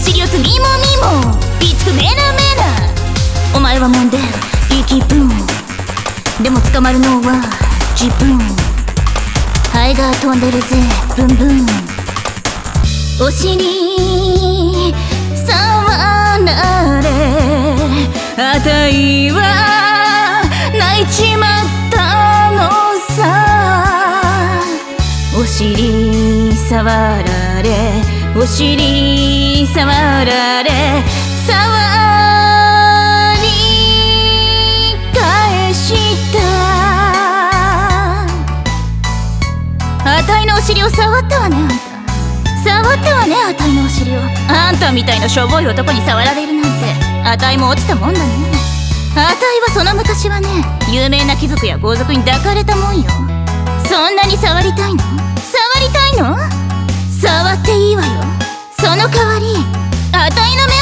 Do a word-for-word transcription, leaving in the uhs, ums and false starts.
尻をつみもみもビツクメラメラ。お前はもんでいい気分でも捕まるのは自分。ハエが飛んでるぜブンブン。お尻触られあたいは泣いちまったのさ。お尻触られお尻触られ触り返した。あたいのお尻を触ったわねあんた。触ったわねあたいのお尻を。あんたみたいなしょぼい男に触られるなんてあたいも落ちたもんだね。あたいはその昔はね有名な貴族や豪族に抱かれたもんよ。そんなに触りたいの？触りたいの？触っていいわよ。その代わりあたいの目